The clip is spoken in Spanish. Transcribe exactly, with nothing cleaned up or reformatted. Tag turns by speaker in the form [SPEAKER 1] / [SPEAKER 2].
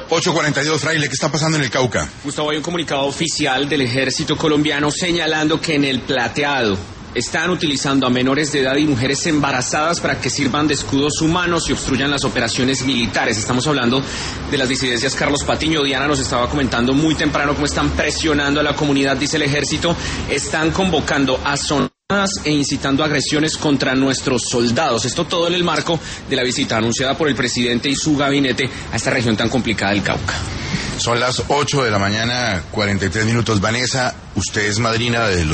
[SPEAKER 1] ocho cuarenta y dos, Fraile, ¿qué está pasando en el Cauca?
[SPEAKER 2] Gustavo, hay un comunicado oficial del ejército colombiano señalando que en el Plateado están utilizando a menores de edad y mujeres embarazadas para que sirvan de escudos humanos y obstruyan las operaciones militares. Estamos hablando de las disidencias. Carlos Patiño, Diana nos estaba comentando muy temprano cómo están presionando a la comunidad, dice el ejército, están convocando a zonas e incitando agresiones contra nuestros soldados. Esto todo en el marco de la visita anunciada por el presidente y su gabinete a esta región tan complicada del Cauca.
[SPEAKER 1] Son las ocho de la mañana, cuarenta y tres minutos. Vanessa, usted es madrina de los